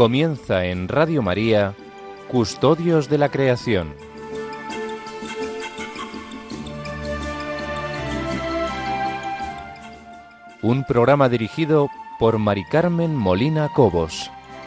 Comienza en Radio María, Custodios de la Creación. Un programa dirigido por Mari Carmen Molina Cobos.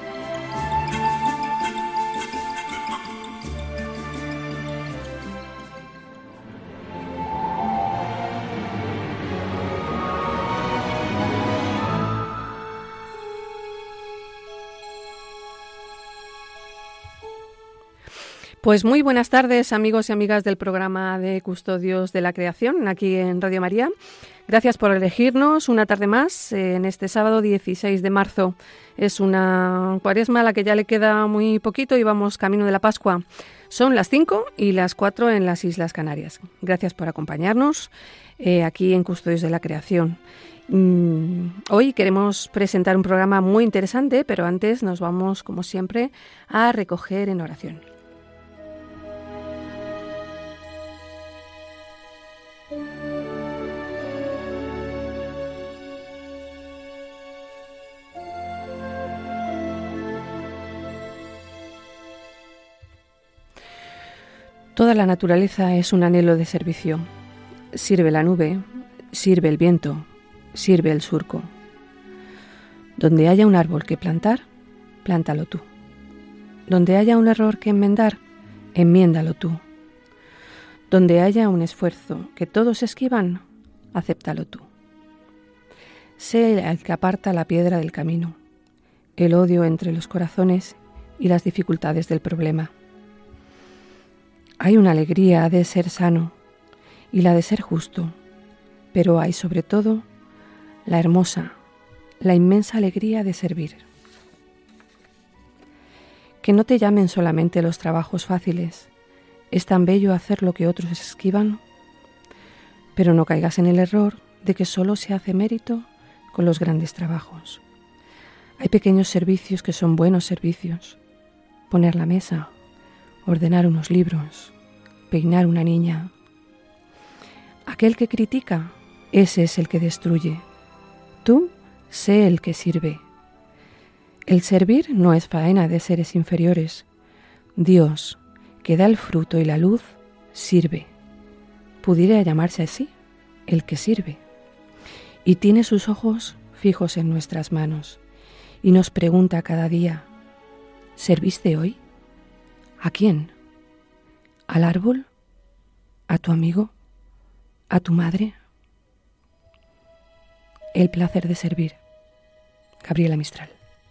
Pues muy buenas tardes, amigos y amigas del programa de Custodios de la Creación, aquí en Radio María. Gracias por elegirnos una tarde más en este sábado 16 de marzo. Es una cuaresma a la que ya le queda muy poquito y vamos camino de la Pascua. Son las 5 y las 4 en las Islas Canarias. Gracias por acompañarnos aquí en Custodios de la Creación. Hoy queremos presentar un programa muy interesante, pero antes nos vamos, como siempre, a recoger en oración. Toda la naturaleza es un anhelo de servicio. Sirve la nube, sirve el viento, sirve el surco. Donde haya un árbol que plantar, plántalo tú. Donde haya un error que enmendar, enmiéndalo tú. Donde haya un esfuerzo que todos esquivan, acéptalo tú. Sé el que aparta la piedra del camino, el odio entre los corazones y las dificultades del problema. Hay una alegría de ser sano y la de ser justo, pero hay sobre todo la hermosa, la inmensa alegría de servir. Que no te llamen solamente los trabajos fáciles. Es tan bello hacer lo que otros esquivan, pero no caigas en el error de que solo se hace mérito con los grandes trabajos. Hay pequeños servicios que son buenos servicios. Poner la mesa, ordenar unos libros, peinar una niña. Aquel que critica, ese es el que destruye. Tú, sé el que sirve. El servir no es faena de seres inferiores. Dios, que da el fruto y la luz, sirve. Pudiera llamarse así, el que sirve. Y tiene sus ojos fijos en nuestras manos y nos pregunta cada día, ¿serviste hoy? ¿A quién? ¿Al árbol? ¿A tu amigo? ¿A tu madre? El placer de servir. Gabriela Mistral.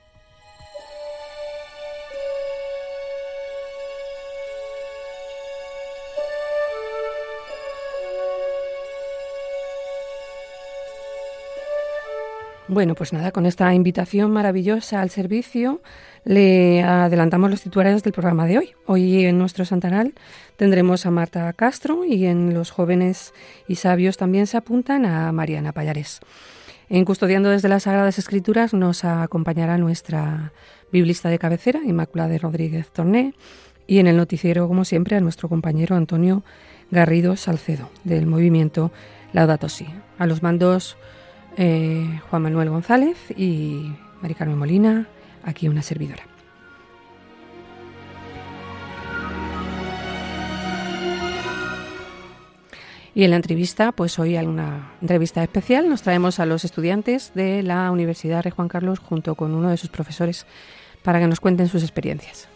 Bueno, pues nada, con esta invitación maravillosa al servicio le adelantamos los titulares del programa de hoy. Hoy en nuestro santoral tendremos a Marta Castro y en los jóvenes y sabios también se apuntan a Mariana Pallares. En Custodiando desde las Sagradas Escrituras nos acompañará nuestra biblista de cabecera, Inmaculada Rodríguez Torné, y en el noticiero, como siempre, a nuestro compañero Antonio Garrido Salcedo, del movimiento Laudato Si. A los mandos Juan Manuel González y Mari Carmen Molina, aquí una servidora. Y en la entrevista, pues hoy hay una entrevista especial. Nos traemos a los estudiantes de la Universidad Rey Juan Carlos junto con uno de sus profesores para que nos cuenten sus experiencias.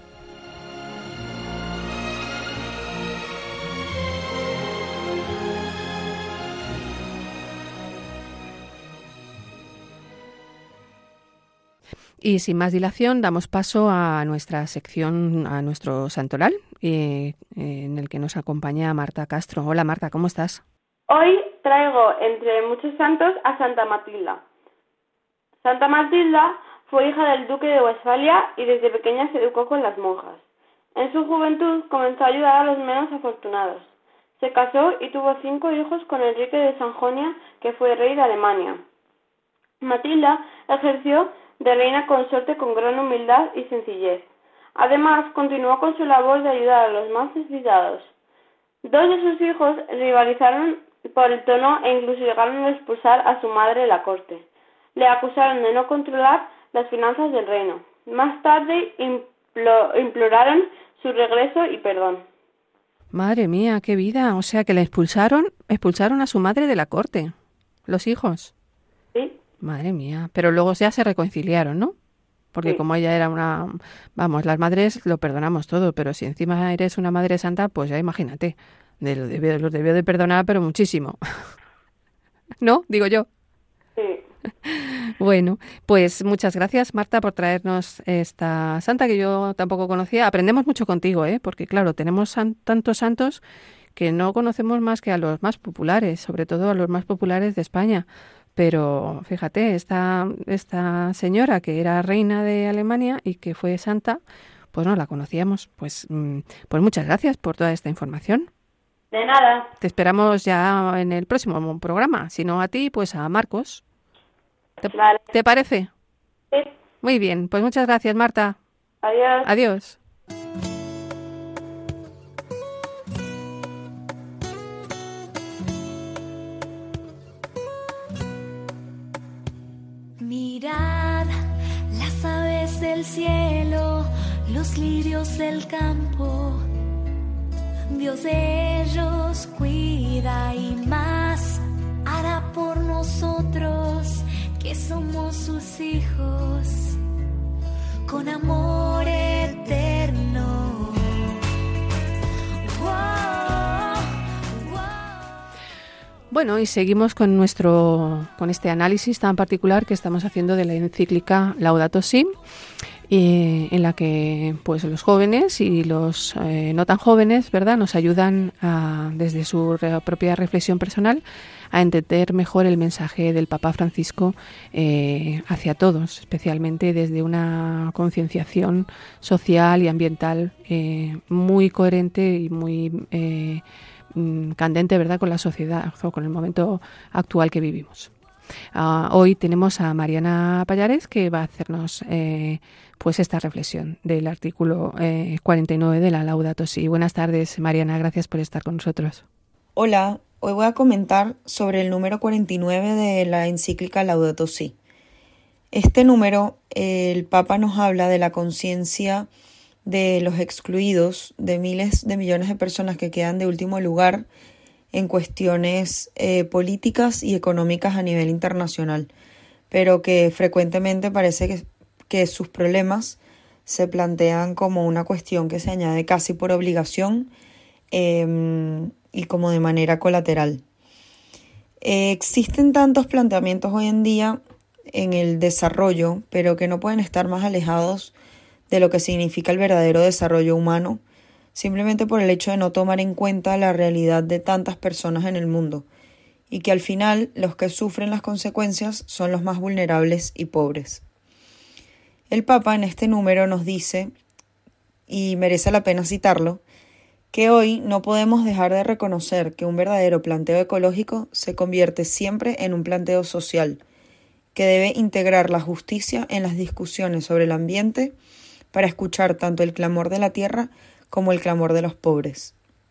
Y sin más dilación, damos paso a nuestra sección, a nuestro santoral, en el que nos acompaña Marta Castro. Hola Marta, ¿cómo estás? Hoy traigo, entre muchos santos, a Santa Matilda. Santa Matilda fue hija del duque de Westfalia y desde pequeña se educó con las monjas. En su juventud comenzó a ayudar a los menos afortunados. Se casó y tuvo 5 hijos con Enrique de Sajonia, que fue rey de Alemania. Matilda ejerció de reina consorte con gran humildad y sencillez. Además, continuó con su labor de ayudar a los más necesitados. 2 de sus hijos rivalizaron por el trono e incluso llegaron a expulsar a su madre de la corte. Le acusaron de no controlar las finanzas del reino. Más tarde imploraron su regreso y perdón. Madre mía, qué vida. O sea que le expulsaron a su madre de la corte, los hijos. Sí. Madre mía. Pero luego ya se reconciliaron, ¿no? Porque Sí. como ella era una... Vamos, las madres lo perdonamos todo, pero si encima eres una madre santa, pues ya imagínate. Los debió de perdonar, pero muchísimo. ¿No? Digo yo. Sí. Bueno, pues muchas gracias, Marta, por traernos esta santa que yo tampoco conocía. Aprendemos mucho contigo, ¿eh? Porque claro, tenemos tantos santos que no conocemos más que a los más populares, sobre todo a los más populares de España. Pero fíjate, esta señora que era reina de Alemania y que fue santa, pues no la conocíamos. Pues muchas gracias por toda esta información. De nada. Te esperamos ya en el próximo programa. Si no a ti, pues a Marcos. Vale. ¿Te parece? Sí. Muy bien, pues muchas gracias, Marta. Adiós. Adiós. Mirad las aves del cielo, los lirios del campo. Dios de ellos cuida y más hará por nosotros que somos sus hijos con amor eterno. Bueno, y seguimos con este análisis tan particular que estamos haciendo de la encíclica Laudato Si, en la que pues los jóvenes y los no tan jóvenes, ¿verdad?, nos ayudan desde su propia reflexión personal a entender mejor el mensaje del Papa Francisco hacia todos, especialmente desde una concienciación social y ambiental muy coherente y muy candente, ¿verdad?, con la sociedad o con el momento actual que vivimos. Hoy tenemos a Mariana Pallares, que va a hacernos pues esta reflexión del artículo 49 de la Laudato Si. Buenas tardes, Mariana, gracias por estar con nosotros. Hola, hoy voy a comentar sobre el número 49 de la encíclica Laudato Si. Este número, el Papa nos habla de la conciencia de los excluidos, de miles de millones de personas que quedan de último lugar en cuestiones políticas y económicas a nivel internacional, pero que frecuentemente parece que sus problemas se plantean como una cuestión que se añade casi por obligación y como de manera colateral. Existen tantos planteamientos hoy en día en el desarrollo, pero que no pueden estar más alejados de lo que significa el verdadero desarrollo humano, simplemente por el hecho de no tomar en cuenta la realidad de tantas personas en el mundo, y que al final los que sufren las consecuencias son los más vulnerables y pobres. El Papa en este número nos dice, y merece la pena citarlo, que hoy no podemos dejar de reconocer que un verdadero planteo ecológico se convierte siempre en un planteo social, que debe integrar la justicia en las discusiones sobre el ambiente para escuchar tanto el clamor de la tierra como el clamor de los pobres.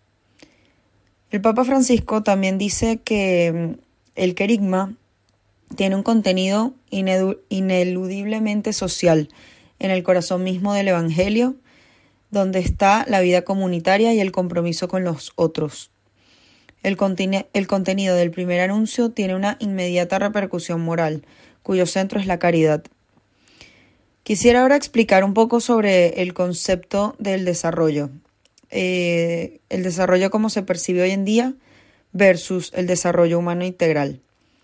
El Papa Francisco también dice que el querigma tiene un contenido ineludiblemente social en el corazón mismo del Evangelio, donde está la vida comunitaria y el compromiso con los otros. El contenido del primer anuncio tiene una inmediata repercusión moral, cuyo centro es la caridad. Quisiera ahora explicar un poco sobre el concepto del desarrollo. El desarrollo como se percibe hoy en día versus el desarrollo humano integral.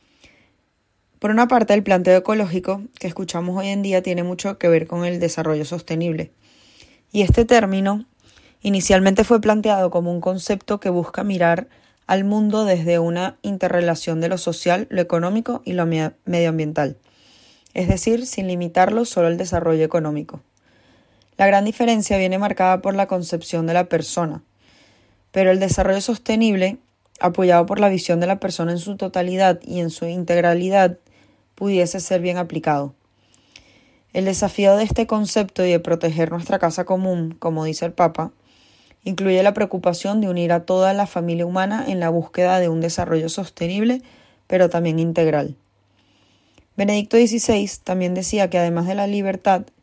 Por una parte, el planteo ecológico que escuchamos hoy en día tiene mucho que ver con el desarrollo sostenible. Y este término inicialmente fue planteado como un concepto que busca mirar al mundo desde una interrelación de lo social, lo económico y lo medioambiental, es decir, sin limitarlo solo al desarrollo económico. La gran diferencia viene marcada por la concepción de la persona, pero el desarrollo sostenible, apoyado por la visión de la persona en su totalidad y en su integralidad, pudiese ser bien aplicado. El desafío de este concepto y de proteger nuestra casa común, como dice el Papa, incluye la preocupación de unir a toda la familia humana en la búsqueda de un desarrollo sostenible, pero también integral. Benedicto XVI también decía que además de la libertad,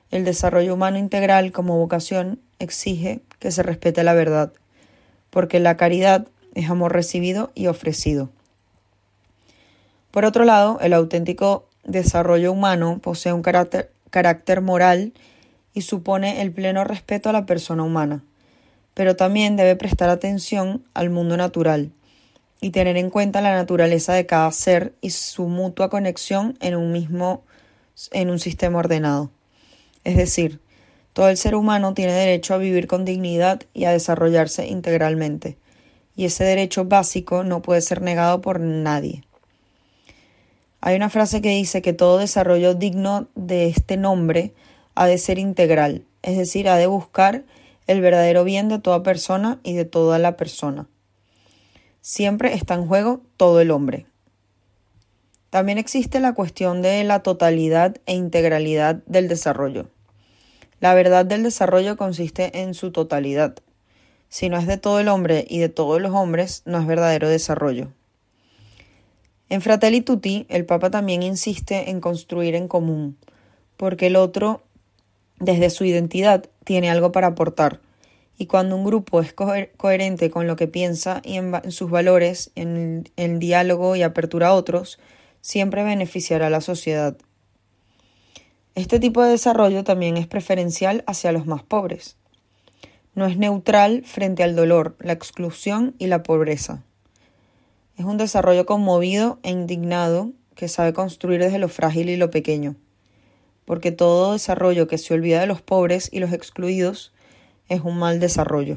El desarrollo humano integral como vocación exige que se respete la verdad, porque la caridad es amor recibido y ofrecido. Por otro lado, el auténtico desarrollo humano posee un carácter moral y supone el pleno respeto a la persona humana, pero también debe prestar atención al mundo natural y tener en cuenta la naturaleza de cada ser y su mutua conexión en un sistema ordenado. Es decir, todo el ser humano tiene derecho a vivir con dignidad y a desarrollarse integralmente, y ese derecho básico no puede ser negado por nadie. Hay una frase que dice que todo desarrollo digno de este nombre ha de ser integral, es decir, ha de buscar el verdadero bien de toda persona y de toda la persona. Siempre está en juego todo el hombre. También existe la cuestión de la totalidad e integralidad del desarrollo. La verdad del desarrollo consiste en su totalidad. Si no es de todo el hombre y de todos los hombres, no es verdadero desarrollo. En Fratelli Tutti, el Papa también insiste en construir en común, porque el otro, desde su identidad, tiene algo para aportar, y cuando un grupo es coherente con lo que piensa y en sus valores, en diálogo y apertura a otros, siempre beneficiará a la sociedad. Este tipo de desarrollo también es preferencial hacia los más pobres. No es neutral frente al dolor, la exclusión y la pobreza. Es un desarrollo conmovido e indignado que sabe construir desde lo frágil y lo pequeño, porque todo desarrollo que se olvida de los pobres y los excluidos es un mal desarrollo.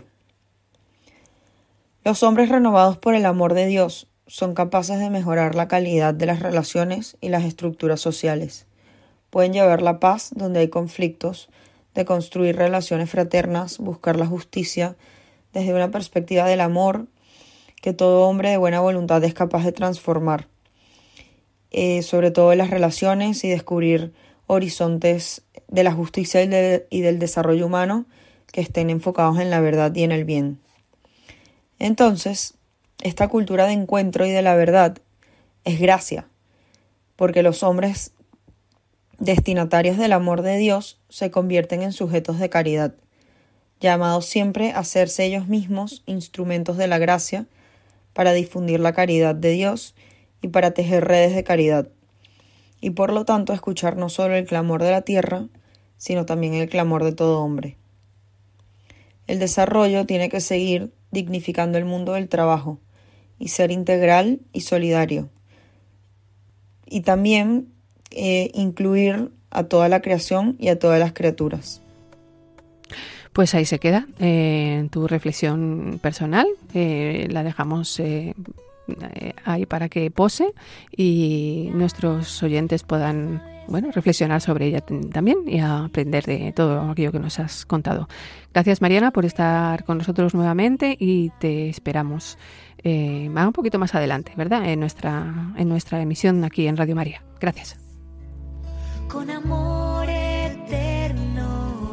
Los hombres renovados por el amor de Dios son capaces de mejorar la calidad de las relaciones y las estructuras sociales. Pueden llevar la paz donde hay conflictos, de construir relaciones fraternas, buscar la justicia desde una perspectiva del amor que todo hombre de buena voluntad es capaz de transformar, sobre todo en las relaciones, y descubrir horizontes de la justicia y del desarrollo humano que estén enfocados en la verdad y en el bien. Entonces, esta cultura de encuentro y de la verdad es gracia, porque los hombres destinatarios del amor de Dios se convierten en sujetos de caridad, llamados siempre a hacerse ellos mismos instrumentos de la gracia para difundir la caridad de Dios y para tejer redes de caridad, y por lo tanto escuchar no solo el clamor de la tierra, sino también el clamor de todo hombre. El desarrollo tiene que seguir dignificando el mundo del trabajo y ser integral y solidario, y también incluir a toda la creación y a todas las criaturas. Pues ahí se queda tu reflexión personal, la dejamos ahí para que pose y nuestros oyentes puedan reflexionar sobre ella también y aprender de todo aquello que nos has contado. Gracias, Mariana, por estar con nosotros nuevamente y te esperamos un poquito más adelante, ¿verdad? En nuestra emisión aquí en Radio María. Gracias. Con amor eterno.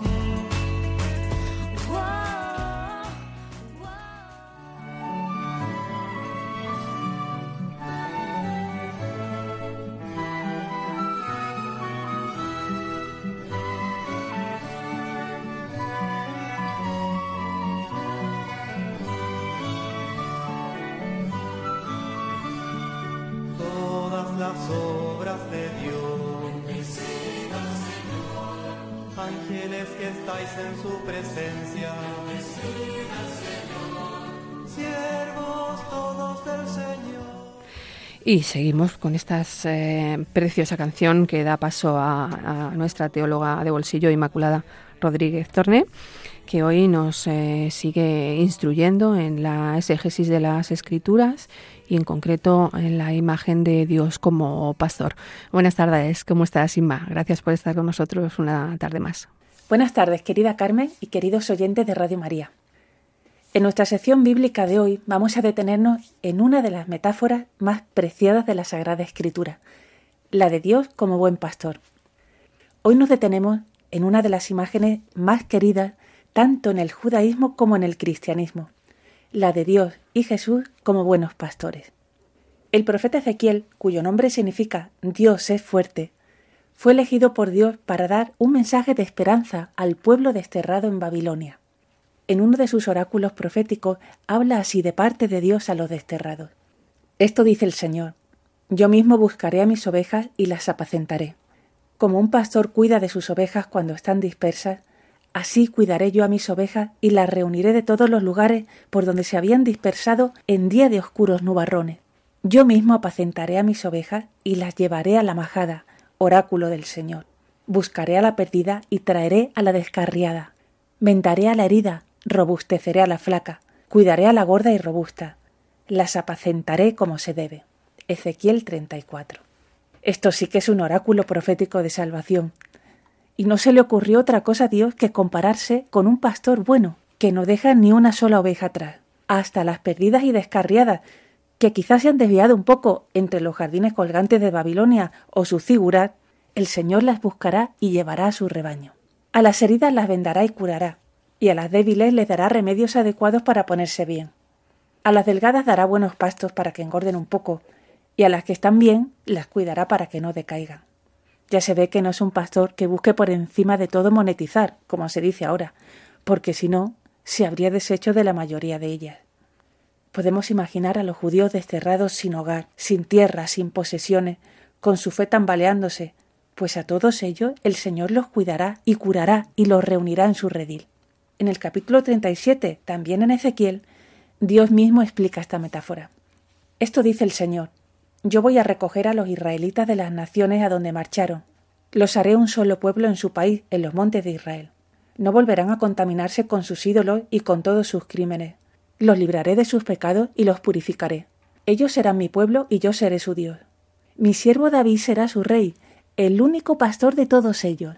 Todas las obras de Dios, ángeles que estáis en su presencia, siervos todos del Señor. Y seguimos con esta preciosa canción que da paso a nuestra teóloga de bolsillo, Inmaculada Rodríguez Torné, que hoy nos sigue instruyendo en la exégesis de las Escrituras y en concreto en la imagen de Dios como pastor. Buenas tardes, ¿cómo estás, Inma? Gracias por estar con nosotros una tarde más. Buenas tardes, querida Carmen y queridos oyentes de Radio María. En nuestra sección bíblica de hoy vamos a detenernos en una de las metáforas más preciadas de la Sagrada Escritura, la de Dios como buen pastor. Hoy nos detenemos en una de las imágenes más queridas tanto en el judaísmo como en el cristianismo, la de Dios y Jesús como buenos pastores. El profeta Ezequiel, cuyo nombre significa Dios es fuerte, fue elegido por Dios para dar un mensaje de esperanza al pueblo desterrado en Babilonia. En uno de sus oráculos proféticos habla así de parte de Dios a los desterrados. Esto dice el Señor: yo mismo buscaré a mis ovejas y las apacentaré. Como un pastor cuida de sus ovejas cuando están dispersas, así cuidaré yo a mis ovejas y las reuniré de todos los lugares por donde se habían dispersado en día de oscuros nubarrones. Yo mismo apacentaré a mis ovejas y las llevaré a la majada, oráculo del Señor. Buscaré a la perdida y traeré a la descarriada. Vendaré a la herida, robusteceré a la flaca, cuidaré a la gorda y robusta. Las apacentaré como se debe. Ezequiel 34. Esto sí que es un oráculo profético de salvación. Y no se le ocurrió otra cosa a Dios que compararse con un pastor bueno, que no deja ni una sola oveja atrás. Hasta las perdidas y descarriadas, que quizás se han desviado un poco entre los jardines colgantes de Babilonia o su zigurat, el Señor las buscará y llevará a su rebaño. A las heridas las vendará y curará, y a las débiles les dará remedios adecuados para ponerse bien. A las delgadas dará buenos pastos para que engorden un poco, y a las que están bien las cuidará para que no decaigan. Ya se ve que no es un pastor que busque por encima de todo monetizar, como se dice ahora, porque si no, se habría deshecho de la mayoría de ellas. Podemos imaginar a los judíos desterrados sin hogar, sin tierra, sin posesiones, con su fe tambaleándose, pues a todos ellos el Señor los cuidará y curará y los reunirá en su redil. En el capítulo 37, también en Ezequiel, Dios mismo explica esta metáfora. Esto dice el Señor: yo voy a recoger a los israelitas de las naciones a donde marcharon. Los haré un solo pueblo en su país, en los montes de Israel. No volverán a contaminarse con sus ídolos y con todos sus crímenes. Los libraré de sus pecados y los purificaré. Ellos serán mi pueblo y yo seré su Dios. Mi siervo David será su rey, el único pastor de todos ellos.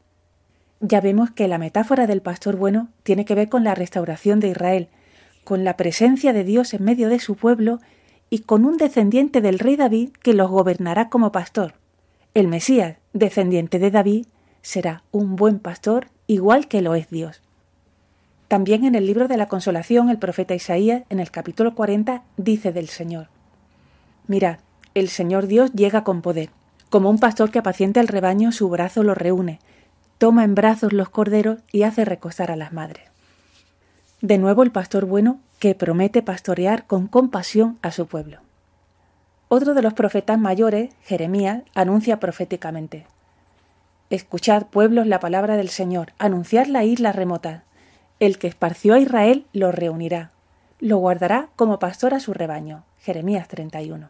Ya vemos que la metáfora del pastor bueno tiene que ver con la restauración de Israel, con la presencia de Dios en medio de su pueblo y con un descendiente del rey David que los gobernará como pastor. El Mesías, descendiente de David, será un buen pastor igual que lo es Dios. También en el libro de la Consolación, el profeta Isaías, en el capítulo 40, dice del Señor: mirad, el Señor Dios llega con poder. Como un pastor que apacienta el rebaño, su brazo lo reúne, toma en brazos los corderos y hace recostar a las madres. De nuevo el pastor bueno que promete pastorear con compasión a su pueblo. Otro de los profetas mayores, Jeremías, anuncia proféticamente: escuchad, pueblos, la palabra del Señor, anunciad la isla remota. El que esparció a Israel lo reunirá, lo guardará como pastor a su rebaño. Jeremías 31.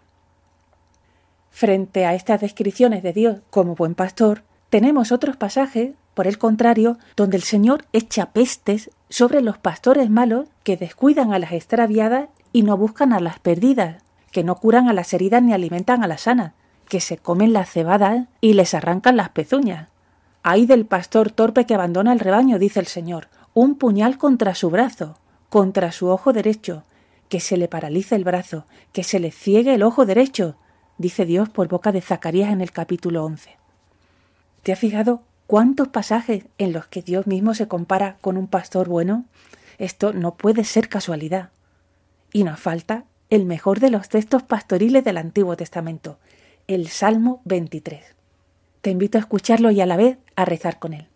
Frente a estas descripciones de Dios como buen pastor, tenemos otros pasajes, por el contrario, donde el Señor echa pestes sobre los pastores malos que descuidan a las extraviadas y no buscan a las perdidas, que no curan a las heridas ni alimentan a las sanas, que se comen las cebadas y les arrancan las pezuñas. ¡Ay del pastor torpe que abandona el rebaño!, dice el Señor. Un puñal contra su brazo, contra su ojo derecho, que se le paralice el brazo, que se le ciegue el ojo derecho, dice Dios por boca de Zacarías en el capítulo 11. ¿Te has fijado cuántos pasajes en los que Dios mismo se compara con un pastor bueno? Esto no puede ser casualidad. Y nos falta el mejor de los textos pastoriles del Antiguo Testamento, el Salmo 23. Te invito a escucharlo y a la vez a rezar con él.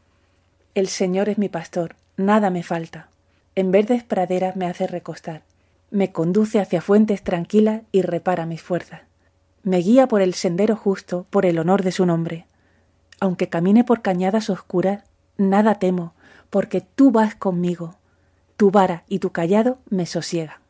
El Señor es mi pastor, nada me falta. En verdes praderas me hace recostar. Me conduce hacia fuentes tranquilas y repara mis fuerzas. Me guía por el sendero justo, por el honor de su nombre. Aunque camine por cañadas oscuras, nada temo, porque tú vas conmigo. Tu vara y tu cayado me sosiegan.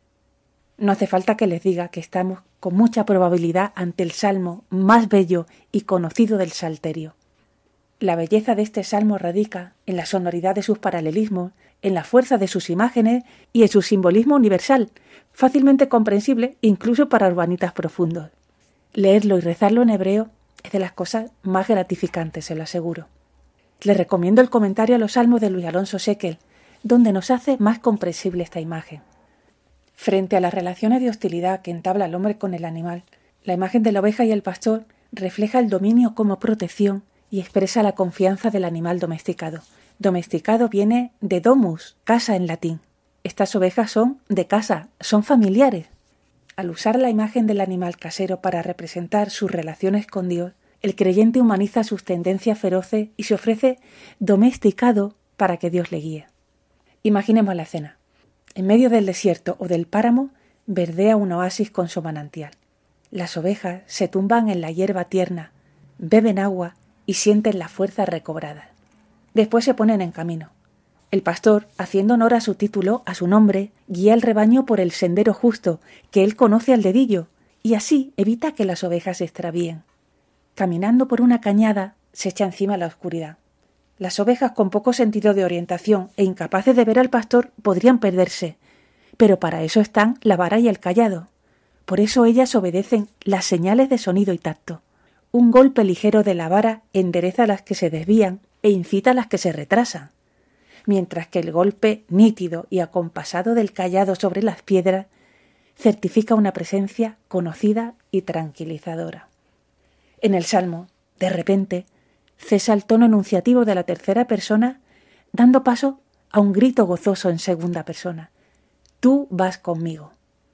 No hace falta que les diga que estamos con mucha probabilidad ante el salmo más bello y conocido del Salterio. La belleza de este salmo radica en la sonoridad de sus paralelismos, en la fuerza de sus imágenes y en su simbolismo universal, fácilmente comprensible incluso para urbanitas profundos. Leerlo y rezarlo en hebreo es de las cosas más gratificantes, se lo aseguro. Les recomiendo el comentario a los salmos de Luis Alonso Seckel, donde nos hace más comprensible esta imagen. Frente a las relaciones de hostilidad que entabla el hombre con el animal, la imagen de la oveja y el pastor refleja el dominio como protección y expresa la confianza del animal domesticado. Domesticado viene de domus, casa en latín. Estas ovejas son de casa, son familiares. Al usar la imagen del animal casero para representar sus relaciones con Dios, el creyente humaniza sus tendencias feroces y se ofrece domesticado para que Dios le guíe. Imaginemos la escena. En medio del desierto o del páramo verdea un oasis con su manantial. Las ovejas se tumban en la hierba tierna, beben agua y sienten la fuerza recobrada. Después se ponen en camino. El pastor, haciendo honor a su título, a su nombre, guía al rebaño por el sendero justo, que él conoce al dedillo, y así evita que las ovejas se extravíen. Caminando por una cañada, se echa encima la oscuridad. Las ovejas con poco sentido de orientación e incapaces de ver al pastor podrían perderse, pero para eso están la vara y el cayado. Por eso ellas obedecen las señales de sonido y tacto. Un golpe ligero de la vara endereza a las que se desvían e incita a las que se retrasan, mientras que el golpe nítido y acompasado del cayado sobre las piedras certifica una presencia conocida y tranquilizadora. En el Salmo, de repente, cesa el tono enunciativo de la tercera persona, dando paso a un grito gozoso en segunda persona. Tú vas conmigo.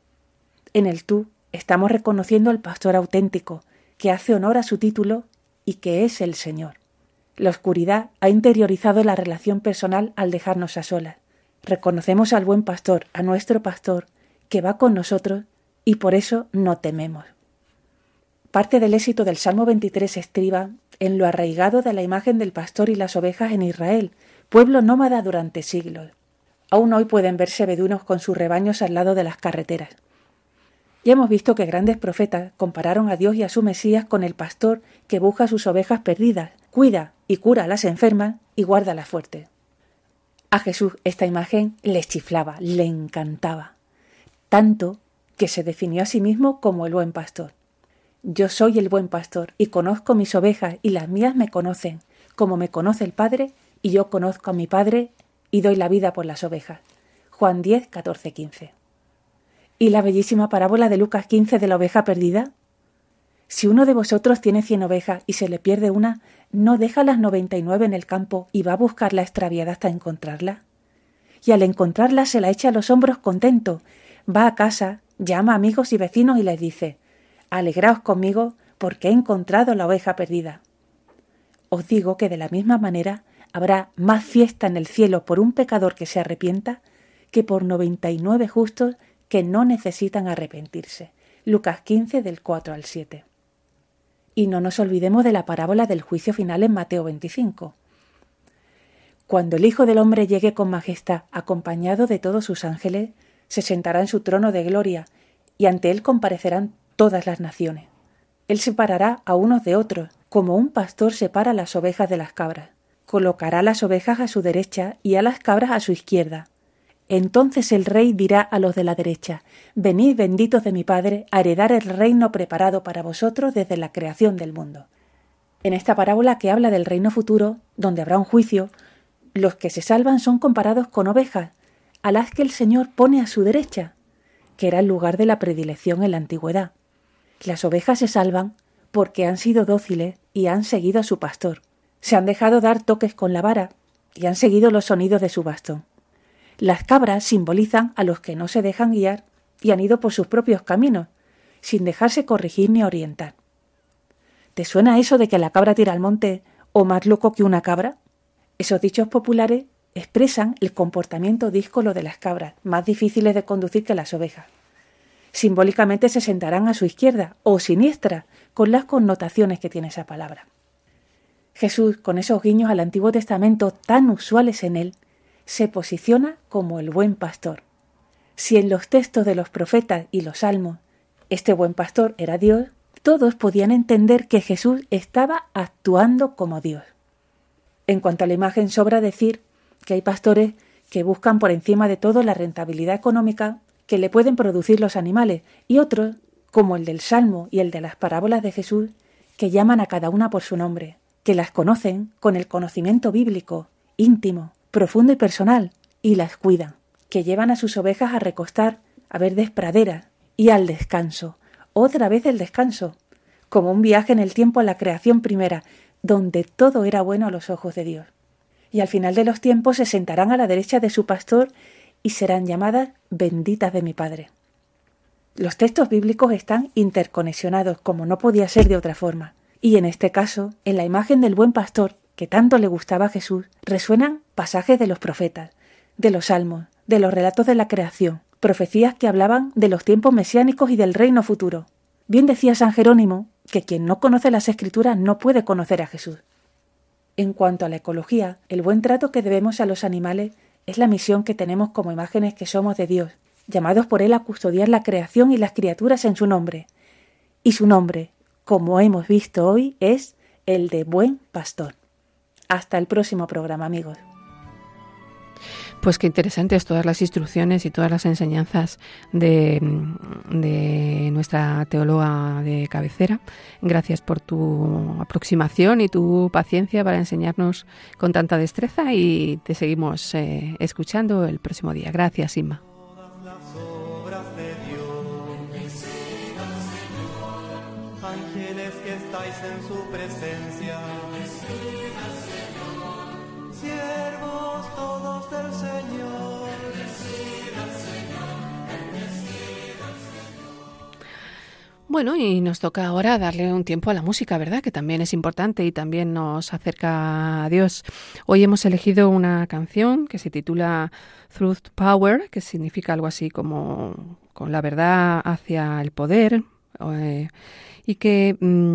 En el tú estamos reconociendo al pastor auténtico, que hace honor a su título y que es el Señor. La oscuridad ha interiorizado la relación personal al dejarnos a solas. Reconocemos al buen pastor, a nuestro pastor, que va con nosotros y por eso no tememos. Parte del éxito del Salmo 23 estriba en lo arraigado de la imagen del pastor y las ovejas en Israel, pueblo nómada durante siglos. Aún hoy pueden verse beduinos con sus rebaños al lado de las carreteras. Ya hemos visto que grandes profetas compararon a Dios y a su Mesías con el pastor que busca a sus ovejas perdidas, cuida y cura a las enfermas y guarda a las fuertes. A Jesús esta imagen le chiflaba, le encantaba, tanto que se definió a sí mismo como el buen pastor. Yo soy el buen pastor y conozco mis ovejas y las mías me conocen, como me conoce el Padre y yo conozco a mi Padre y doy la vida por las ovejas. Juan 10, 14, 15. ¿Y la bellísima parábola de Lucas 15 de la oveja perdida? Si uno de vosotros tiene 100 ovejas y se le pierde una, ¿no deja las 99 en el campo y va a buscar la extraviada hasta encontrarla? Y al encontrarla se la echa a los hombros contento, va a casa, llama a amigos y vecinos y les dice: «Alegraos conmigo porque he encontrado la oveja perdida». Os digo que de la misma manera habrá más fiesta en el cielo por un pecador que se arrepienta que por 99 justos que no necesitan arrepentirse. Lucas 15 del 4 al 7. Y no nos olvidemos de la parábola del juicio final en Mateo 25. Cuando el Hijo del Hombre llegue con majestad, acompañado de todos sus ángeles, se sentará en su trono de gloria, y ante él comparecerán todas las naciones. Él separará a unos de otros, como un pastor separa las ovejas de las cabras. Colocará las ovejas a su derecha y a las cabras a su izquierda. Entonces el rey dirá a los de la derecha: «Venid, benditos de mi Padre, a heredar el reino preparado para vosotros desde la creación del mundo». En esta parábola que habla del reino futuro, donde habrá un juicio, los que se salvan son comparados con ovejas, a las que el Señor pone a su derecha, que era el lugar de la predilección en la antigüedad. Las ovejas se salvan porque han sido dóciles y han seguido a su pastor. Se han dejado dar toques con la vara y han seguido los sonidos de su bastón. Las cabras simbolizan a los que no se dejan guiar y han ido por sus propios caminos, sin dejarse corregir ni orientar. ¿Te suena eso de que la cabra tira al monte o más loco que una cabra? Esos dichos populares expresan el comportamiento díscolo de las cabras, más difíciles de conducir que las ovejas. Simbólicamente se sentarán a su izquierda o siniestra, con las connotaciones que tiene esa palabra. Jesús, con esos guiños al Antiguo Testamento tan usuales en él, se posiciona como el buen pastor. Si en los textos de los profetas y los salmos este buen pastor era Dios, todos podían entender que Jesús estaba actuando como Dios. En cuanto a la imagen, sobra decir que hay pastores que buscan por encima de todo la rentabilidad económica que le pueden producir los animales, y otros, como el del Salmo y el de las parábolas de Jesús, que llaman a cada una por su nombre, que las conocen con el conocimiento bíblico, íntimo, profundo y personal, y las cuidan, que llevan a sus ovejas a recostar, a verdes praderas, y al descanso, otra vez el descanso, como un viaje en el tiempo a la creación primera, donde todo era bueno a los ojos de Dios. Y al final de los tiempos se sentarán a la derecha de su pastor y serán llamadas benditas de mi Padre. Los textos bíblicos están interconexionados, como no podía ser de otra forma, Y en este caso, en la imagen del buen pastor, que tanto le gustaba a Jesús, resuenan pasajes de los profetas, de los salmos, de los relatos de la creación, profecías que hablaban de los tiempos mesiánicos y del reino futuro. Bien decía San Jerónimo que quien no conoce las Escrituras no puede conocer a Jesús. En cuanto a la ecología, el buen trato que debemos a los animales es la misión que tenemos como imágenes que somos de Dios, llamados por Él a custodiar la creación y las criaturas en su nombre. Y su nombre, como hemos visto hoy, es el de Buen Pastor. Hasta el próximo programa, amigos. Pues qué interesantes todas las instrucciones y todas las enseñanzas de nuestra teóloga de cabecera. Gracias por tu aproximación y tu paciencia para enseñarnos con tanta destreza y te seguimos escuchando el próximo día. Gracias, Inma. Ángeles que estáis en su presencia, siervos todos del Señor. Bueno, y nos toca ahora darle un tiempo a la música, ¿verdad? Que también es importante y también nos acerca a Dios. Hoy hemos elegido una canción que se titula Truth Power, que significa algo así como con la verdad hacia el poder, y que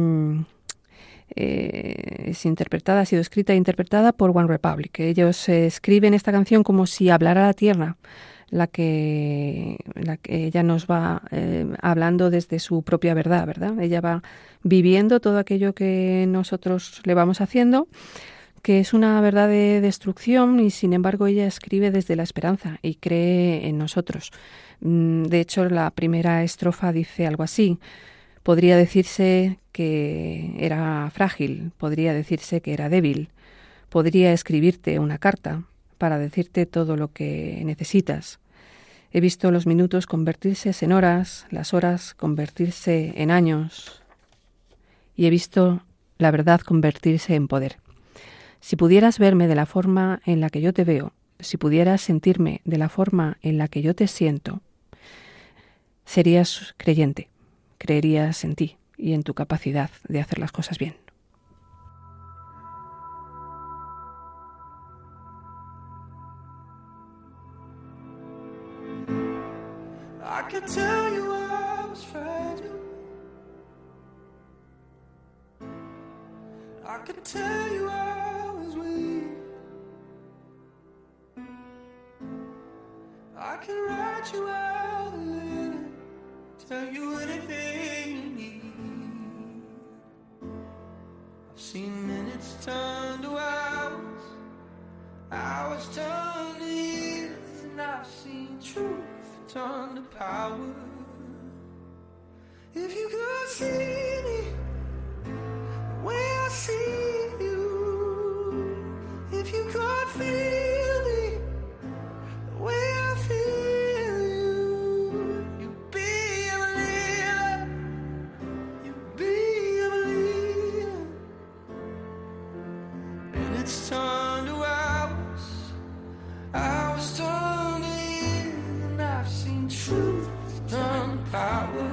es interpretada, ha sido escrita e interpretada por One Republic. Ellos escriben esta canción como si hablara la tierra, la que ella nos va hablando desde su propia verdad, ¿verdad? Ella va viviendo todo aquello que nosotros le vamos haciendo, que es una verdad de destrucción, y sin embargo ella escribe desde la esperanza y cree en nosotros. De hecho, la primera estrofa dice algo así: podría decirse que era frágil, podría decirse que era débil, podría escribirte una carta para decirte todo lo que necesitas. He visto los minutos convertirse en horas, las horas convertirse en años, y he visto la verdad convertirse en poder. Si pudieras verme de la forma en la que yo te veo, si pudieras sentirme de la forma en la que yo te siento, serías creyente, creerías en ti y en tu capacidad de hacer las cosas bien. I could tell you I was fragile. I could tell you I was weak. I can write you out a letter, tell you anything you need. I've seen minutes turn to hours, hours turn to years, and I've seen truth turn to power. If you could see me the way I see you, if you could feel me the way I feel you, you'd be a believer, you'd be a believer. And it's turned to hours, hours turn to years, and I've seen truth turn to power.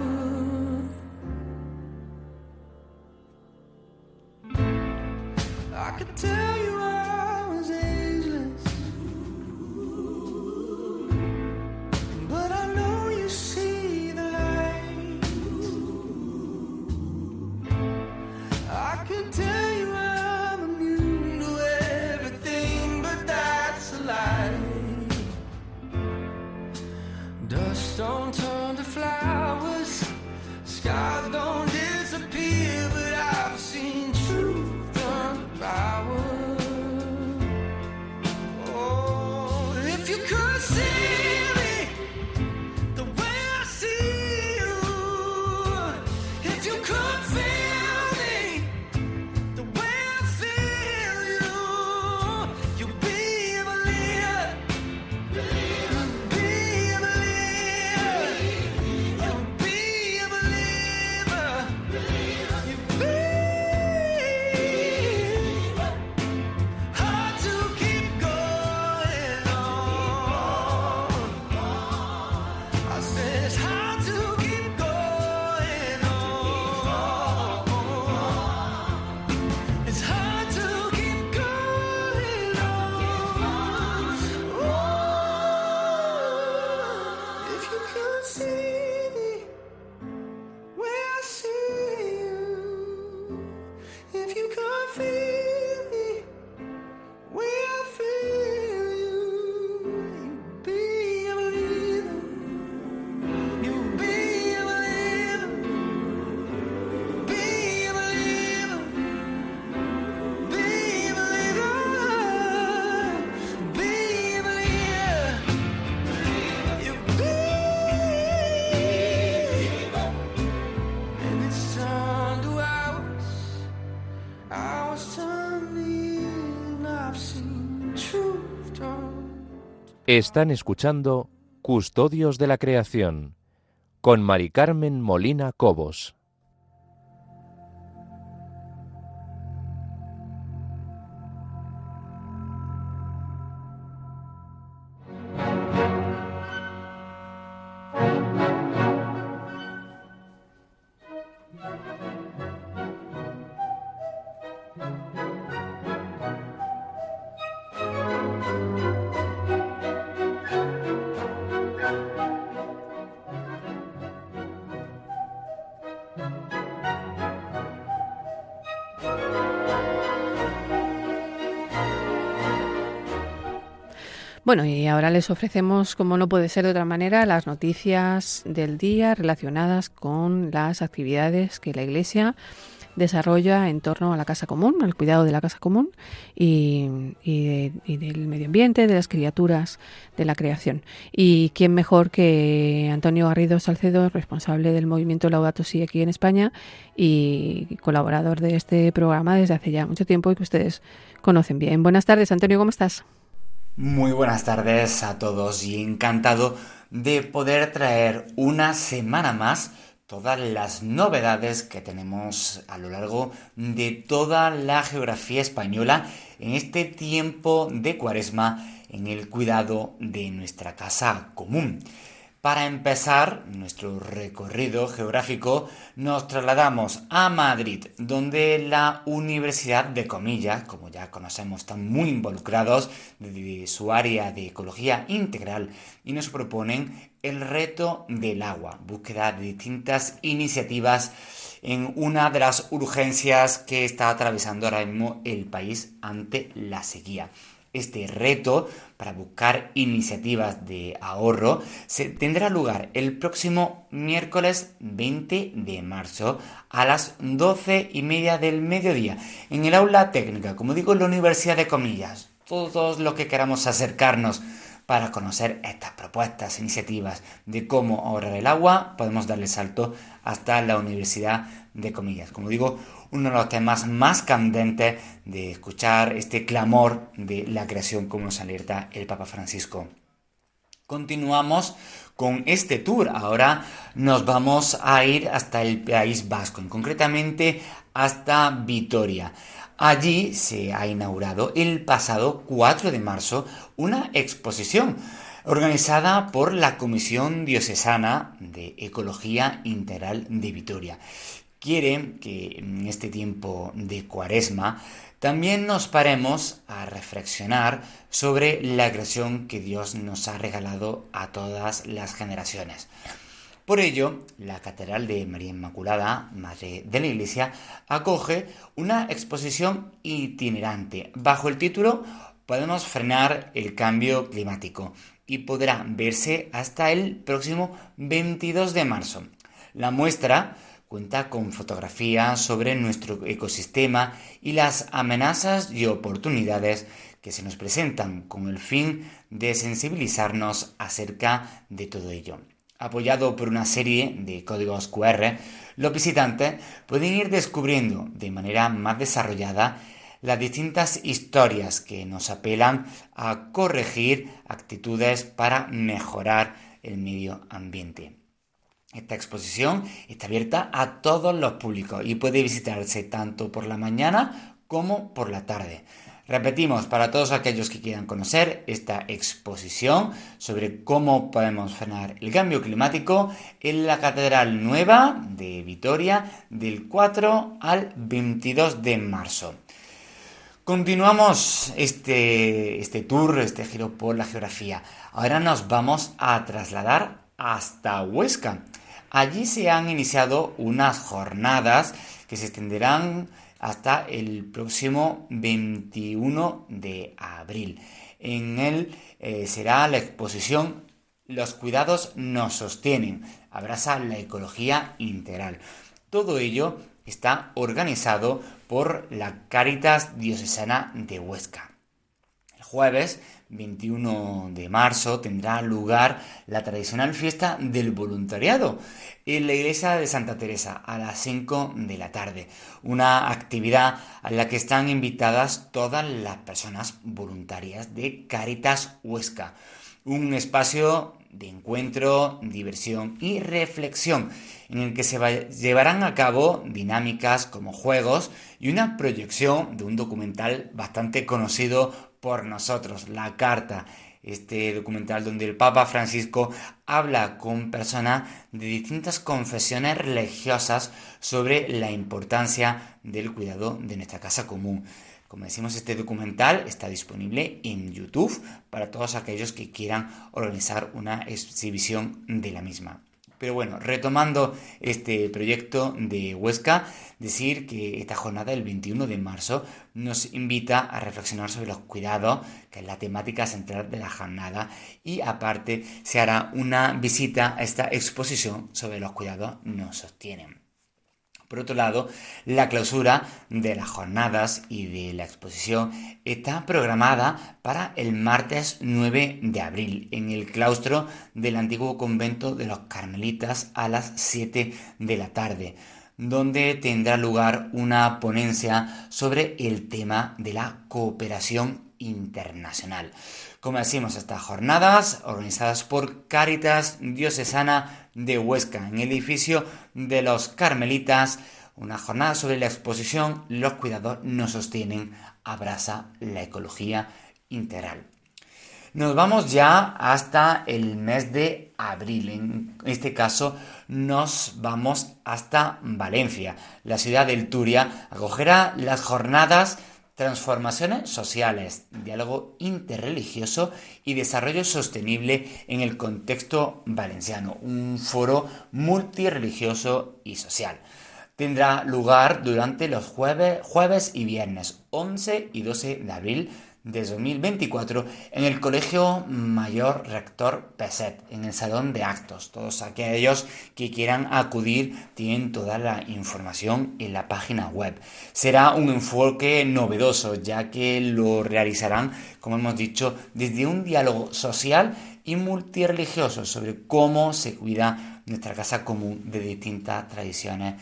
I could tell you I was ageless, but I know you see the light. I could tell you I'm immune to everything, but that's a lie. Dust don't turn to flowers, skies don't disappear, but I've seen truth turn to power. was turning, I've seen truth turn. Están escuchando Custodios de la Creación con Mari Carmen Molina Cobos. Bueno, y ahora les ofrecemos, como no puede ser de otra manera, las noticias del día relacionadas con las actividades que la Iglesia desarrolla en torno a la casa común, al cuidado de la casa común y del medio ambiente, de las criaturas, de la creación. Y quién mejor que Antonio Garrido Salcedo, responsable del movimiento Laudato Si aquí en España y colaborador de este programa desde hace ya mucho tiempo y que ustedes conocen bien. Buenas tardes, Antonio, ¿cómo estás? Muy buenas tardes a todos y encantado de poder traer una semana más todas las novedades que tenemos a lo largo de toda la geografía española en este tiempo de Cuaresma en el cuidado de nuestra casa común. Para empezar nuestro recorrido geográfico nos trasladamos a Madrid, donde la Universidad de Comillas, como ya conocemos, están muy involucrados desde su área de ecología integral y nos proponen el reto del agua, búsqueda de distintas iniciativas en una de las urgencias que está atravesando ahora mismo el país ante la sequía. Este reto para buscar iniciativas de ahorro tendrá lugar el próximo miércoles 20 de marzo a las 12:30 del mediodía en el aula técnica, como digo, en la Universidad de Comillas. Todos los que queramos acercarnos para conocer estas propuestas, iniciativas de cómo ahorrar el agua, podemos darle salto hasta la Universidad de Comillas. Como digo, uno de los temas más candentes de escuchar este clamor de la creación, como nos alerta el Papa Francisco. Continuamos con este tour. Ahora nos vamos a ir hasta el País Vasco, y concretamente hasta Vitoria. Allí se ha inaugurado el pasado 4 de marzo una exposición organizada por la Comisión Diocesana de Ecología Integral de Vitoria. Quiere que en este tiempo de Cuaresma también nos paremos a reflexionar sobre la creación que Dios nos ha regalado a todas las generaciones. Por ello, la Catedral de María Inmaculada, Madre de la Iglesia, acoge una exposición itinerante bajo el título «Podemos frenar el cambio climático» y podrá verse hasta el próximo 22 de marzo. La muestra cuenta con fotografías sobre nuestro ecosistema y las amenazas y oportunidades que se nos presentan con el fin de sensibilizarnos acerca de todo ello. Apoyado por una serie de códigos QR, los visitantes pueden ir descubriendo de manera más desarrollada las distintas historias que nos apelan a corregir actitudes para mejorar el medio ambiente. Esta exposición está abierta a todos los públicos y puede visitarse tanto por la mañana como por la tarde. Repetimos, para todos aquellos que quieran conocer esta exposición sobre cómo podemos frenar el cambio climático en la Catedral Nueva de Vitoria del 4 al 22 de marzo. Continuamos este tour, este giro por la geografía. Ahora nos vamos a trasladar hasta Huesca. Allí se han iniciado unas jornadas que se extenderán hasta el próximo 21 de abril. En él será la exposición Los cuidados nos sostienen, abraza la ecología integral. Todo ello está organizado por la Cáritas Diocesana de Huesca. El jueves 21 de marzo tendrá lugar la tradicional fiesta del voluntariado en la iglesia de Santa Teresa a las 5 de la tarde. Una actividad a la que están invitadas todas las personas voluntarias de Cáritas Huesca. Un espacio de encuentro, diversión y reflexión en el que se llevarán a cabo dinámicas como juegos y una proyección de un documental bastante conocido por nosotros, La Carta. Este documental donde el Papa Francisco habla con personas de distintas confesiones religiosas sobre la importancia del cuidado de nuestra casa común. Como decimos, este documental está disponible en YouTube para todos aquellos que quieran organizar una exhibición de la misma. Pero bueno, retomando este proyecto de Huesca, decir que esta jornada del 21 de marzo nos invita a reflexionar sobre los cuidados, que es la temática central de la jornada, y aparte se hará una visita a esta exposición sobre los cuidados nos sostienen. Por otro lado, la clausura de las jornadas y de la exposición está programada para el martes 9 de abril en el claustro del antiguo convento de los Carmelitas a las 7 de la tarde, donde tendrá lugar una ponencia sobre el tema de la cooperación internacional. Como decimos, estas jornadas organizadas por Cáritas Diocesana de Huesca en el edificio de los Carmelitas, una jornada sobre la exposición Los cuidados nos sostienen, abraza la ecología integral. Nos vamos ya hasta el mes de abril. En este caso nos vamos hasta Valencia. La ciudad del Turia acogerá las jornadas Transformaciones sociales, diálogo interreligioso y desarrollo sostenible en el contexto valenciano, un foro multirreligioso y social. Tendrá lugar durante los jueves y viernes 11 y 12 de abril de 2024 en el Colegio Mayor Rector Peset, en el Salón de Actos. Todos aquellos que quieran acudir tienen toda la información en la página web. Será un enfoque novedoso, ya que lo realizarán, como hemos dicho, desde un diálogo social y multirreligioso sobre cómo se cuida nuestra casa común de distintas tradiciones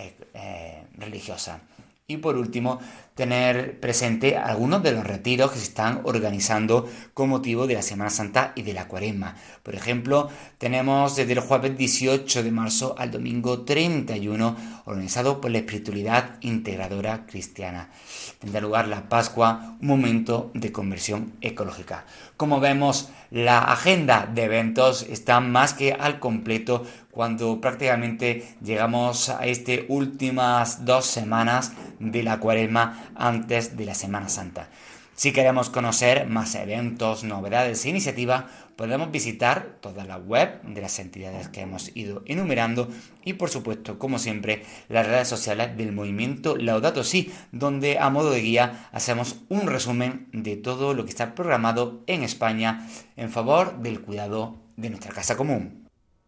religiosas. Y por último, tener presente algunos de los retiros que se están organizando con motivo de la Semana Santa y de la Cuaresma. Por ejemplo, tenemos desde el jueves 18 de marzo al domingo 31, organizado por la Espiritualidad Integradora Cristiana. Tendrá lugar la Pascua, un momento de conversión ecológica. Como vemos, la agenda de eventos está más que al completo cuando prácticamente llegamos a estas últimas 2 semanas de la Cuaresma antes de la Semana Santa. Si queremos conocer más eventos, novedades e iniciativas, podemos visitar toda la web de las entidades que hemos ido enumerando y, por supuesto, como siempre, las redes sociales del movimiento Laudato Si, donde a modo de guía hacemos un resumen de todo lo que está programado en España en favor del cuidado de nuestra casa común.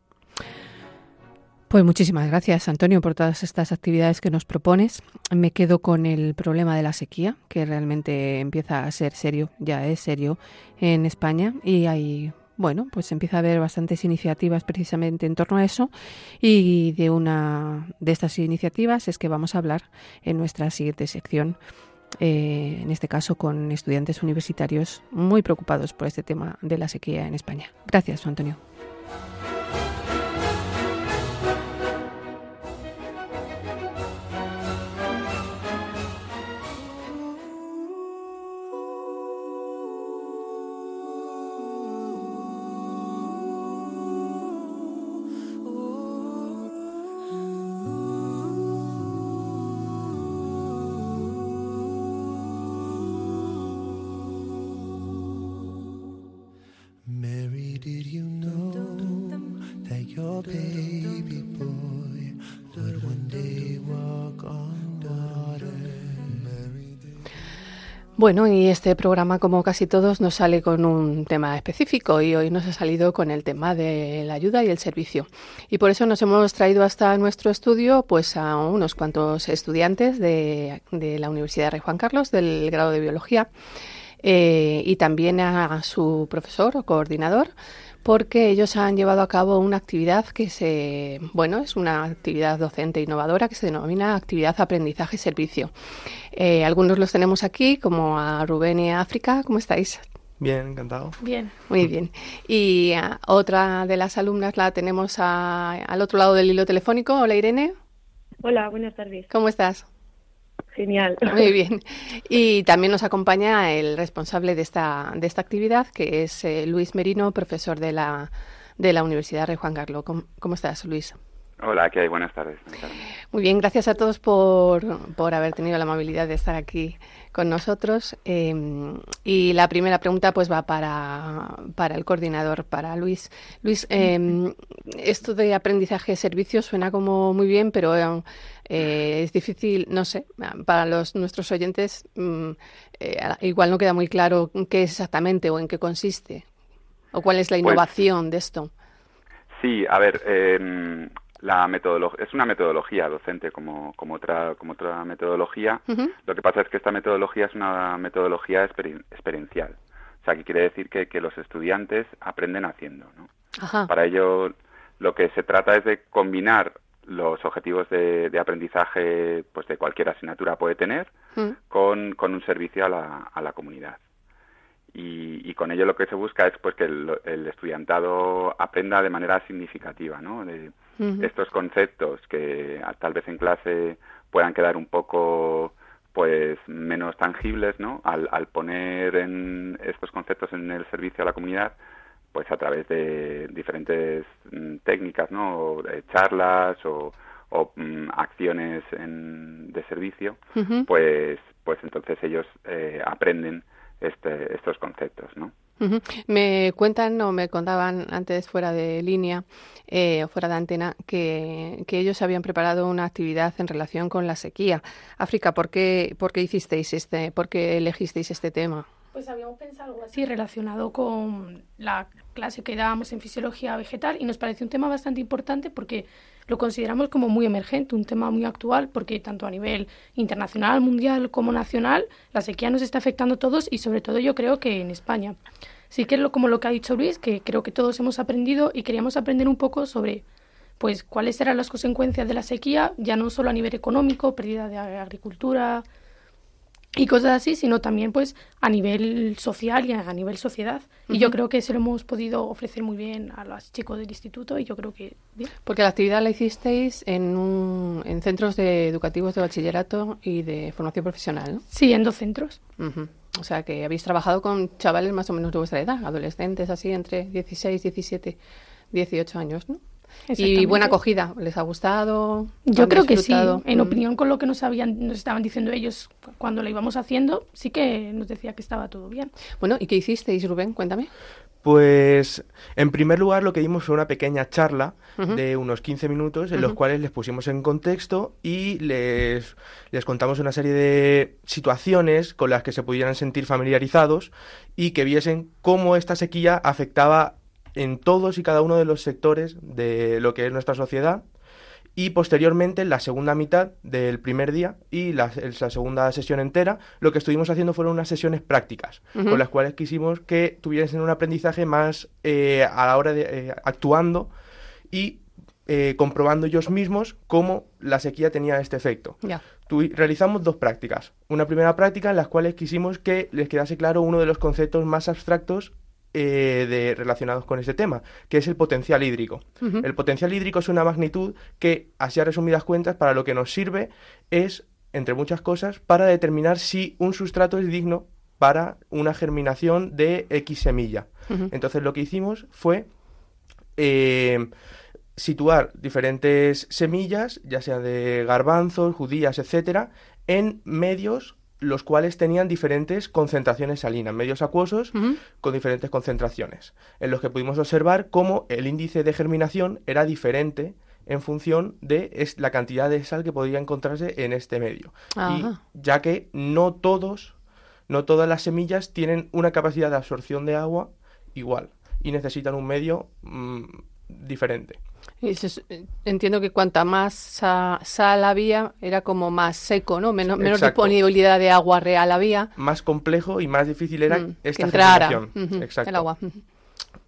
Pues muchísimas gracias, Antonio, por todas estas actividades que nos propones. Me quedo con el problema de la sequía, que realmente empieza a ser serio, ya es serio en España, y hay, bueno, pues empieza a haber bastantes iniciativas precisamente en torno a eso, y de una de estas iniciativas es que vamos a hablar en nuestra siguiente sección, en este caso con estudiantes universitarios muy preocupados por este tema de la sequía en España. Gracias, Antonio. Bueno, y este programa, como casi todos, nos sale con un tema específico y hoy nos ha salido con el tema de la ayuda y el servicio. Y por eso nos hemos traído hasta nuestro estudio pues a unos cuantos estudiantes de la Universidad Rey Juan Carlos del grado de Biología y también a su profesor o coordinador, porque ellos han llevado a cabo una actividad que es una actividad docente innovadora que se denomina actividad aprendizaje-servicio. Algunos los tenemos aquí, como a Rubén y a África. ¿Cómo estáis? Bien, encantado. Bien. Muy bien. Y otra de las alumnas la tenemos al otro lado del hilo telefónico. Hola, Irene. Hola, buenas tardes. ¿Cómo estás? Genial. Muy bien. Y también nos acompaña el responsable de esta actividad, que es Luis Merino, profesor de la Universidad Rey Juan Carlos. ¿Cómo estás, Luis? Hola, ¿qué hay? Buenas tardes. Muy bien, gracias a todos por haber tenido la amabilidad de estar aquí con nosotros. Y la primera pregunta pues va para el coordinador, para Luis. Luis, esto de aprendizaje-servicio suena como muy bien, pero es difícil, no sé, para nuestros oyentes igual no queda muy claro qué es exactamente o en qué consiste, o cuál es la innovación de esto. Sí, a ver, es una metodología docente como otra metodología. Uh-huh. Lo que pasa es que esta metodología es una metodología experiencial. O sea, que quiere decir que los estudiantes aprenden haciendo, ¿no? Ajá. Para ello, lo que se trata es de combinar los objetivos de aprendizaje pues de cualquier asignatura puede tener con un servicio a la comunidad. Y con ello lo que se busca es pues que el estudiantado aprenda de manera significativa, ¿no? Estos conceptos que tal vez en clase puedan quedar un poco pues menos tangibles, ¿no? Al poner estos conceptos en el servicio a la comunidad, pues a través de diferentes técnicas, ¿no? O de charlas o acciones de servicio, pues entonces ellos aprenden estos conceptos, ¿no? Uh-huh. Me cuentan o me contaban antes fuera de línea o fuera de antena que ellos habían preparado una actividad en relación con la sequía. África, ¿por qué hicisteis por qué elegisteis este tema? Pues habíamos pensado algo así relacionado con la clase que dábamos en fisiología vegetal y nos pareció un tema bastante importante porque lo consideramos como muy emergente, un tema muy actual, porque tanto a nivel internacional, mundial como nacional, la sequía nos está afectando a todos y sobre todo yo creo que en España. Sí que es como lo que ha dicho Luis, que creo que todos hemos aprendido y queríamos aprender un poco sobre pues cuáles eran las consecuencias de la sequía, ya no solo a nivel económico, pérdida de agricultura y cosas así, sino también pues a nivel social y a nivel sociedad. Y yo creo que se lo hemos podido ofrecer muy bien a los chicos del instituto y yo creo que bien. Porque la actividad la hicisteis en centros educativos de bachillerato y de formación profesional, ¿no? Sí, en 2 centros. Uh-huh. O sea que habéis trabajado con chavales más o menos de vuestra edad, adolescentes así entre 16, 17, 18 años, ¿no? Y buena acogida, ¿les ha gustado? Yo creo que sí, en opinión con lo que nos estaban diciendo ellos cuando lo íbamos haciendo, sí que nos decía que estaba todo bien. Bueno, ¿y qué hicisteis, Rubén? Cuéntame. Pues, en primer lugar, lo que dimos fue una pequeña charla de unos 15 minutos en los cuales les pusimos en contexto y les contamos una serie de situaciones con las que se pudieran sentir familiarizados y que viesen cómo esta sequía afectaba en todos y cada uno de los sectores de lo que es nuestra sociedad. Y posteriormente, en la segunda mitad del primer día y la segunda sesión entera, lo que estuvimos haciendo fueron unas sesiones prácticas, con las cuales quisimos que tuviesen un aprendizaje más a la hora de actuando y comprobando ellos mismos cómo la sequía tenía este efecto. Yeah. Realizamos 2 prácticas. Una primera práctica en las cuales quisimos que les quedase claro uno de los conceptos más abstractos relacionados con este tema, que es el potencial hídrico. El potencial hídrico es una magnitud que, así a resumidas cuentas, para lo que nos sirve es, entre muchas cosas, para determinar si un sustrato es digno para una germinación de X semilla. Entonces lo que hicimos fue situar diferentes semillas, ya sea de garbanzos, judías, etcétera, en medios los cuales tenían diferentes concentraciones salinas, medios acuosos con diferentes concentraciones, en los que pudimos observar cómo el índice de germinación era diferente en función de la cantidad de sal que podía encontrarse en este medio. Y ya que no todas las semillas tienen una capacidad de absorción de agua igual y necesitan un medio diferente. Entiendo que cuanta más sal había, era como más seco, ¿no? Menos disponibilidad de agua real había. Más complejo y más difícil era esta que entrara germinación. Exacto. El agua.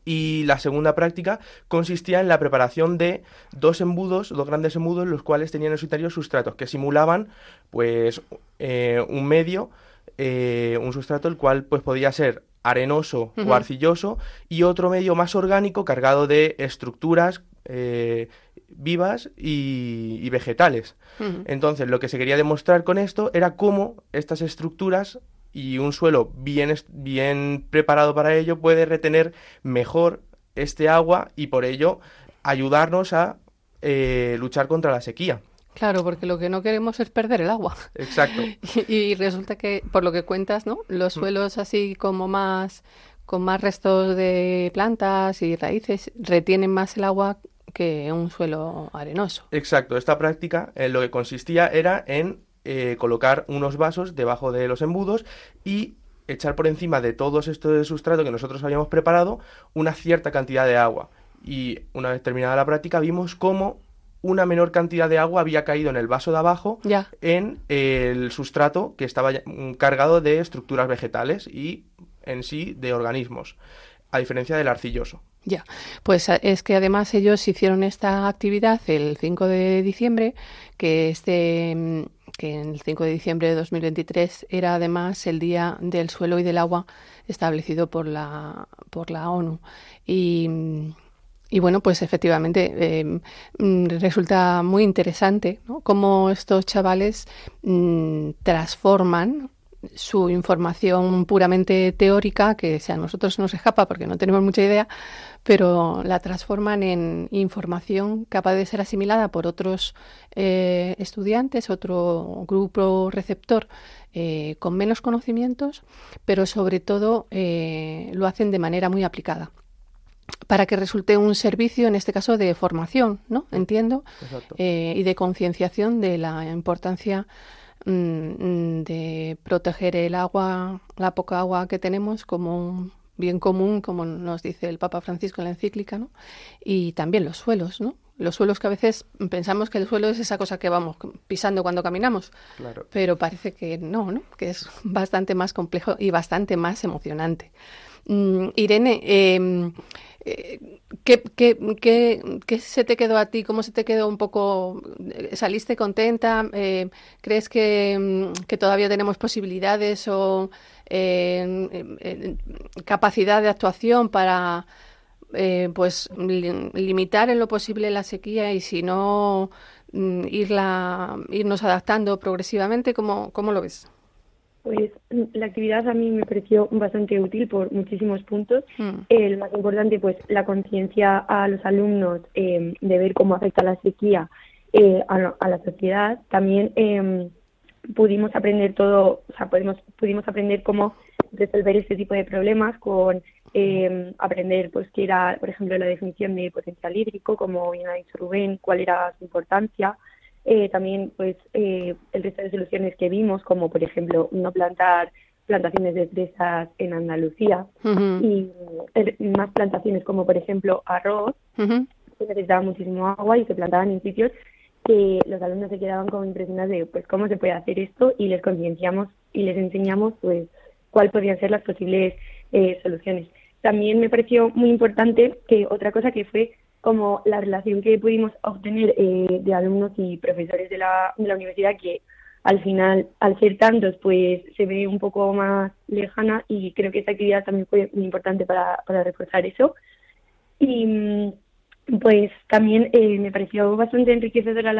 Y la segunda práctica consistía en la preparación de dos grandes embudos, los cuales tenían en su interior sustratos que simulaban pues un medio, un sustrato el cual pues podía ser arenoso o arcilloso, y otro medio más orgánico cargado de estructuras vivas y vegetales. Entonces, lo que se quería demostrar con esto era cómo estas estructuras y un suelo bien preparado para ello puede retener mejor este agua y por ello ayudarnos a luchar contra la sequía. Claro, porque lo que no queremos es perder el agua. Exacto. Y resulta que, por lo que cuentas, ¿no? Los suelos así como con más restos de plantas y raíces retienen más el agua que un suelo arenoso. Exacto. Esta práctica lo que consistía era en colocar unos vasos debajo de los embudos y echar por encima de todos estos sustratos que nosotros habíamos preparado una cierta cantidad de agua. Y una vez terminada la práctica vimos cómo una menor cantidad de agua había caído en el vaso de abajo en el sustrato que estaba cargado de estructuras vegetales y en sí de organismos, a diferencia del arcilloso. Ya, pues es que además ellos hicieron esta actividad el 5 de diciembre, que el 5 de diciembre de 2023 era además el Día del Suelo y del Agua establecido por la ONU. Y bueno, pues efectivamente resulta muy interesante, ¿no?, cómo estos chavales transforman su información puramente teórica, que a nosotros nos escapa porque no tenemos mucha idea, pero la transforman en información capaz de ser asimilada por otros estudiantes, otro grupo receptor con menos conocimientos, pero sobre todo lo hacen de manera muy aplicada, para que resulte un servicio, en este caso, de formación, ¿no? Entiendo, y de concienciación de la importancia de proteger el agua, la poca agua que tenemos, como un bien común, como nos dice el Papa Francisco en la encíclica, ¿no? Y también los suelos, ¿no? Los suelos, que a veces pensamos que el suelo es esa cosa que vamos pisando cuando caminamos, claro, pero parece que no, que es bastante más complejo y bastante más emocionante. Irene, ¿qué se te quedó a ti? ¿Cómo se te quedó un poco? ¿Saliste contenta? ¿Crees que todavía tenemos posibilidades o capacidad de actuación para pues limitar en lo posible la sequía y, si no, irnos adaptando progresivamente? ¿Cómo lo ves? Pues la actividad a mí me pareció bastante útil por muchísimos puntos. El más importante, pues la conciencia a los alumnos de ver cómo afecta la sequía a la sociedad. También pudimos aprender pudimos aprender cómo resolver este tipo de problemas con aprender pues qué era, por ejemplo, la definición de potencial hídrico, como bien ha dicho Rubén, cuál era su importancia. También pues el resto de soluciones que vimos, como por ejemplo no plantar plantaciones de fresas en Andalucía, y más plantaciones como por ejemplo arroz, que necesitaba muchísimo agua y se plantaban en sitios que los alumnos se quedaban como impresionados de pues cómo se puede hacer esto, y les concienciamos y les enseñamos pues cuáles podrían ser las posibles soluciones. También me pareció muy importante que otra cosa que fue como la relación que pudimos obtener de alumnos y profesores de la universidad, que al final, al ser tantos, pues se ve un poco más lejana, y creo que esta actividad también fue muy importante para reforzar eso. Y pues también me pareció bastante enriquecedora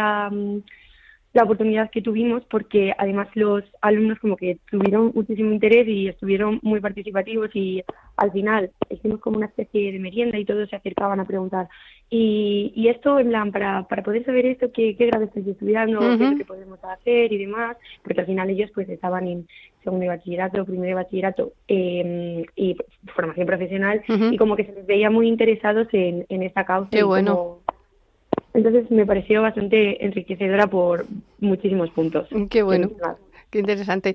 la oportunidad que tuvimos, porque además los alumnos como que tuvieron muchísimo interés y estuvieron muy participativos, y al final hicimos como una especie de merienda y todos se acercaban a preguntar y esto en plan para poder saber esto, qué grado estáis estudiando, qué es lo que podemos hacer y demás, porque al final ellos pues estaban en segundo de bachillerato, primero de bachillerato y formación profesional, y como que se les veía muy interesados en esta causa. Qué bueno. Entonces me pareció bastante enriquecedora por muchísimos puntos. Qué bueno, qué interesante.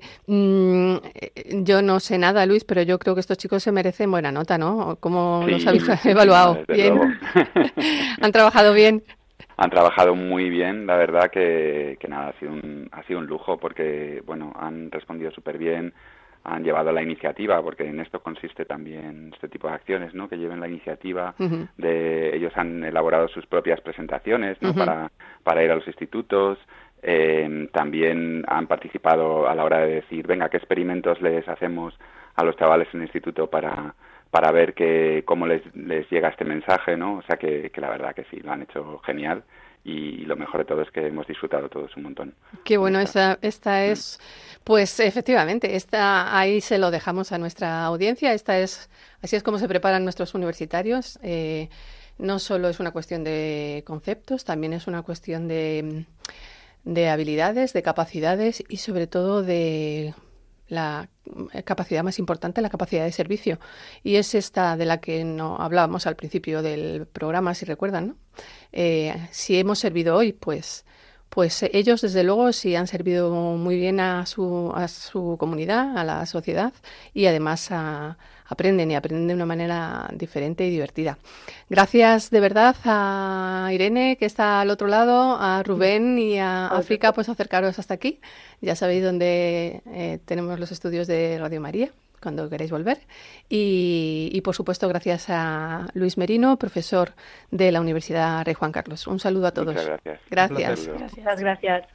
Yo no sé nada, Luis, pero yo creo que estos chicos se merecen buena nota, ¿no? ¿Cómo los habéis evaluado? ¿Bien? ¿Han trabajado bien? Han trabajado muy bien, la verdad que nada, ha sido un lujo, porque bueno, han respondido súper bien, han llevado la iniciativa, porque en esto consiste también este tipo de acciones, ¿no? Que lleven la iniciativa de ellos han elaborado sus propias presentaciones, ¿no? Para ir a los institutos. También han participado a la hora de decir, venga, ¿qué experimentos les hacemos a los chavales en el instituto para ver cómo les llega este mensaje, ¿no? O sea que la verdad que sí, lo han hecho genial. Y lo mejor de todo es que hemos disfrutado todos un montón. Qué bueno, esta es, pues efectivamente, ahí se lo dejamos a nuestra audiencia. Así es como se preparan nuestros universitarios. No solo es una cuestión de conceptos, también es una cuestión de habilidades, de capacidades y sobre todo de la capacidad más importante, la capacidad de servicio. Y es esta de la que no hablábamos al principio del programa, si recuerdan, ¿no? Si hemos servido hoy, pues ellos, desde luego, sí han servido muy bien a su comunidad, a la sociedad, y además aprenden de una manera diferente y divertida. Gracias de verdad a Irene, que está al otro lado, a Rubén y a África, pues acercaros hasta aquí. Ya sabéis dónde tenemos los estudios de Radio María, cuando queráis volver. Y por supuesto, gracias a Luis Merino, profesor de la Universidad Rey Juan Carlos. Un saludo a todos. Muchas gracias. Gracias. Muchas gracias.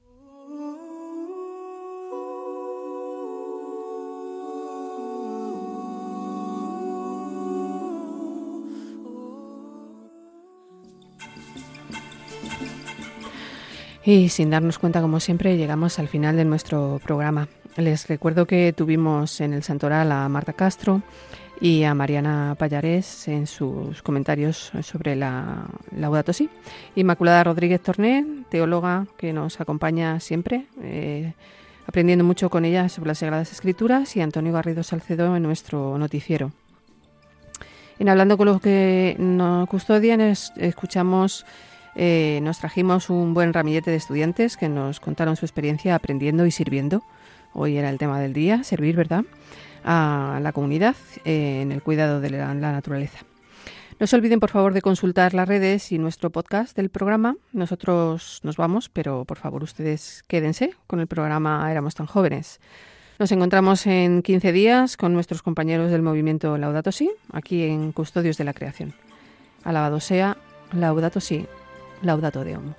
Y sin darnos cuenta, como siempre, llegamos al final de nuestro programa. Les recuerdo que tuvimos en el Santoral a Marta Castro y a Mariana Pallarés en sus comentarios sobre la Laudato Si. Inmaculada Rodríguez Torné, teóloga que nos acompaña siempre, aprendiendo mucho con ella sobre las Sagradas Escrituras, y Antonio Garrido Salcedo en nuestro noticiero. En Hablando con los que nos custodian, escuchamos... nos trajimos un buen ramillete de estudiantes que nos contaron su experiencia aprendiendo y sirviendo. Hoy era el tema del día, servir, ¿verdad?, a la comunidad en el cuidado de la naturaleza. No se olviden, por favor, de consultar las redes y nuestro podcast del programa. Nosotros nos vamos, pero por favor ustedes quédense con el programa Éramos tan jóvenes. Nos encontramos en 15 días con nuestros compañeros del movimiento Laudato Si, aquí en Custodios de la Creación. Alabado sea Laudato Si, Laudato Deum.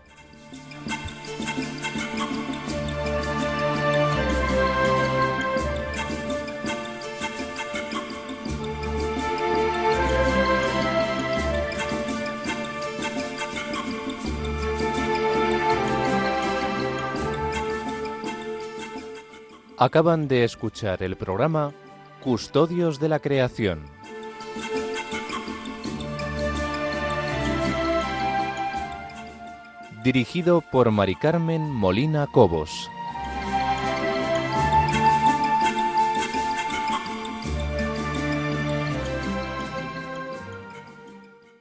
Acaban de escuchar el programa Custodios de la Creación. Dirigido por Mari Carmen Molina Cobos.